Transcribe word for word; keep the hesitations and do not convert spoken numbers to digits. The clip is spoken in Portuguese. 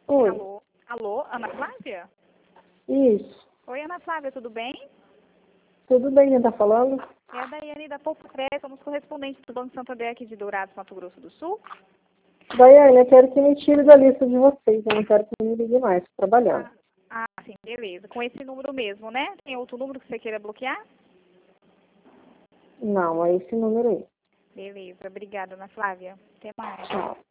Oi. Alô? Alô, Ana Flávia? Isso. Oi, Ana Flávia, tudo bem? Tudo bem, quem tá falando? É a Daiane da Poupa Crédito, somos correspondentes do Banco Santander aqui de Dourados, Mato Grosso do Sul. Daiane, eu quero que me tire da lista de vocês. Eu não quero que me ligue mais, tô trabalhando. Ah, ah, sim, beleza. Com esse número mesmo, né? Tem outro número que você queira bloquear? Não, é esse número aí. Beleza, obrigada, Ana Flávia. Até mais. Tchau.